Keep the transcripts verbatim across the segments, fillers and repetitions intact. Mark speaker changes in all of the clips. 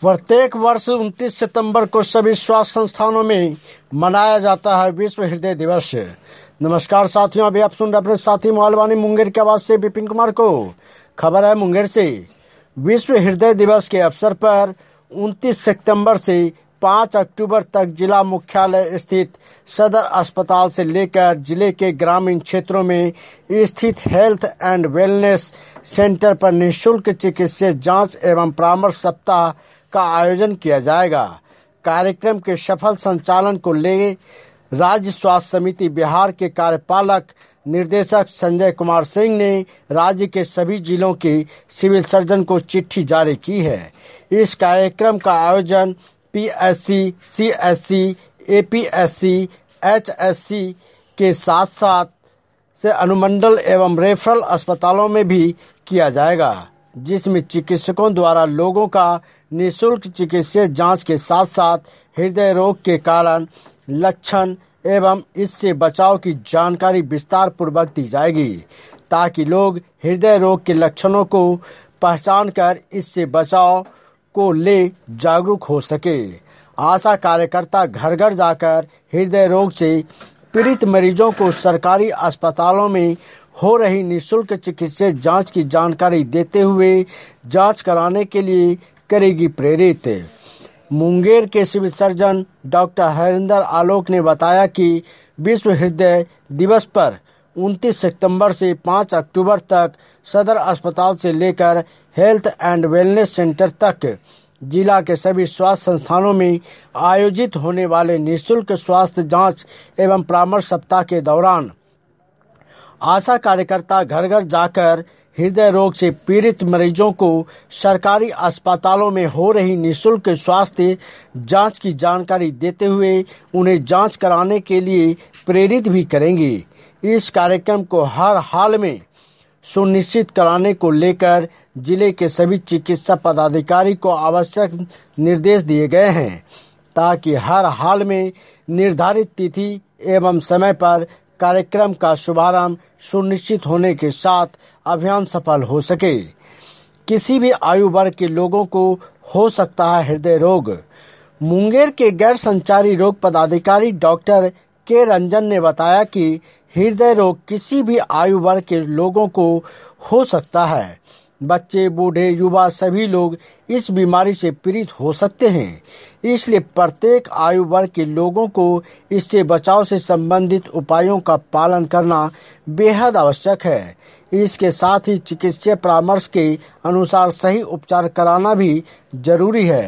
Speaker 1: प्रत्येक वर्ष उनतीस सितंबर को सभी स्वास्थ्य संस्थानों में मनाया जाता है विश्व हृदय दिवस। नमस्कार साथियों, अभी आप सुन रहे अपने साथी मोहलवानी मुंगेर की आवाज से विपिन कुमार को। खबर है मुंगेर से। विश्व हृदय दिवस के अवसर पर उनतीस सितंबर से पाँच अक्टूबर तक जिला मुख्यालय स्थित सदर अस्पताल से लेकर जिले के ग्रामीण क्षेत्रों में स्थित हेल्थ एंड वेलनेस सेंटर पर निःशुल्क चिकित्सीय जांच एवं परामर्श सप्ताह का आयोजन किया जाएगा। कार्यक्रम के सफल संचालन को ले राज्य स्वास्थ्य समिति बिहार के कार्यपालक निर्देशक संजय कुमार सिंह ने राज्य के सभी जिलों के सिविल सर्जन को चिट्ठी जारी की है। इस कार्यक्रम का आयोजन P S C, C S C, A P S C, H S C के साथ साथ से अनुमंडल एवं रेफरल अस्पतालों में भी किया जाएगा, जिसमें चिकित्सकों द्वारा लोगों का निःशुल्क चिकित्सीय जांच के साथ साथ हृदय रोग के कारण, लक्षण एवं इससे बचाव की जानकारी विस्तार पूर्वक दी जाएगी, ताकि लोग हृदय रोग के लक्षणों को पहचान कर इससे बचाव को ले जागरूक हो सके। आशा कार्यकर्ता घर घर जाकर हृदय रोग से पीड़ित मरीजों को सरकारी अस्पतालों में हो रही निःशुल्क चिकित्सीय जांच की जानकारी देते हुए जांच कराने के लिए करेगी प्रेरित। मुंगेर के civil surgeon doctor Harinder Alok ने बताया कि विश्व हृदय दिवस पर उनतीस सितंबर से पाँच अक्टूबर तक सदर अस्पताल से लेकर हेल्थ एंड वेलनेस सेंटर तक जिला के सभी स्वास्थ्य संस्थानों में आयोजित होने वाले निःशुल्क स्वास्थ्य जांच एवं परामर्श सप्ताह के दौरान आशा कार्यकर्ता घर घर जाकर हृदय रोग से पीड़ित मरीजों को सरकारी अस्पतालों में हो रही निःशुल्क स्वास्थ्य जांच की जानकारी देते हुए उन्हें जांच कराने के लिए प्रेरित भी करेंगी। इस कार्यक्रम को हर हाल में सुनिश्चित कराने को लेकर जिले के सभी चिकित्सा पदाधिकारी को आवश्यक निर्देश दिए गए हैं, ताकि हर हाल में निर्धारित तिथि एवं समय पर कार्यक्रम का शुभारंभ सुनिश्चित होने के साथ अभियान सफल हो सके। किसी भी आयु वर्ग के लोगों को हो सकता है हृदय रोग। मुंगेर के गैर संचारी रोग पदाधिकारी डॉक्टर के रंजन ने बताया कि हृदय रोग किसी भी आयु वर्ग के लोगों को हो सकता है। बच्चे, बूढ़े, युवा सभी लोग इस बीमारी से पीड़ित हो सकते हैं, इसलिए प्रत्येक आयु वर्ग के लोगों को इससे बचाव से संबंधित उपायों का पालन करना बेहद आवश्यक है। इसके साथ ही चिकित्सीय परामर्श के अनुसार सही उपचार कराना भी जरूरी है।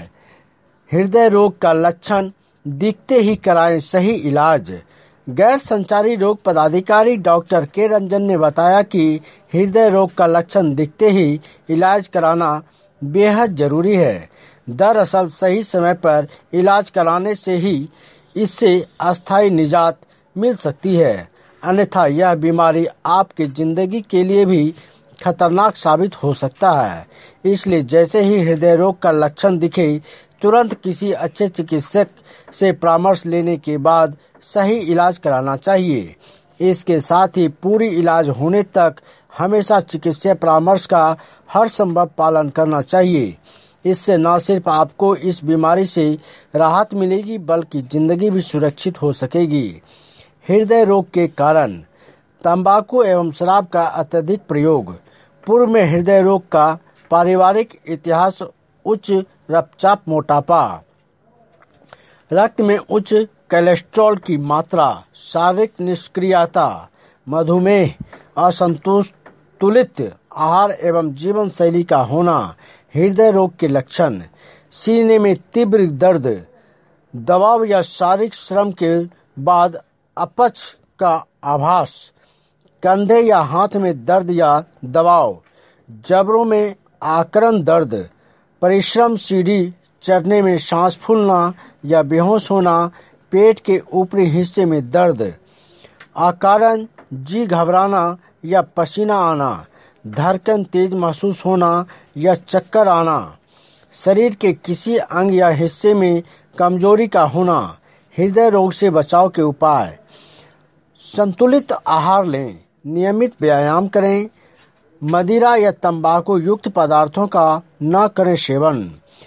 Speaker 1: हृदय रोग का लक्षण दिखते ही कराएं सही इलाज। गैर संचारी रोग पदाधिकारी डॉक्टर के रंजन ने बताया कि हृदय रोग का लक्षण दिखते ही इलाज कराना बेहद जरूरी है। दरअसल सही समय पर इलाज कराने से ही इससे अस्थायी निजात मिल सकती है, अन्यथा यह बीमारी आपकी जिंदगी के लिए भी खतरनाक साबित हो सकता है। इसलिए जैसे ही हृदय रोग का लक्षण दिखे, तुरंत किसी अच्छे चिकित्सक से परामर्श लेने के बाद सही इलाज कराना चाहिए। इसके साथ ही पूरी इलाज होने तक हमेशा चिकित्सीय परामर्श का हर संभव पालन करना चाहिए। इससे न सिर्फ आपको इस बीमारी से राहत मिलेगी, बल्कि जिंदगी भी सुरक्षित हो सकेगी। हृदय रोग के कारण तंबाकू एवं शराब का अत्यधिक प्रयोग। पूर्व में हृदय रोग का पारिवारिक इतिहास उच्च रक्तचाप, मोटापा, रक्त में उच्च कोलेस्ट्रॉल की मात्रा, शारीरिक निष्क्रियता, मधुमेह, असंतुलित आहार एवं जीवन शैली का होना हृदय रोग के लक्षण। सीने में तीव्र दर्द, दबाव या शारीरिक श्रम के बाद अपच का आभास, कंधे या हाथ में दर्द या दबाव, जबड़ों में आकरण दर्द, परिश्रम, सीढ़ी चढ़ने में सांस फूलना या बेहोश होना, पेट के ऊपरी हिस्से में दर्द, अकारण जी घबराना या पसीना आना, धड़कन तेज महसूस होना या चक्कर आना, शरीर के किसी अंग या हिस्से में कमजोरी का होना। हृदय रोग से बचाव के उपाय: संतुलित आहार लें, नियमित व्यायाम करें, मदिरा या तंबाकू युक्त पदार्थों का न करें सेवन।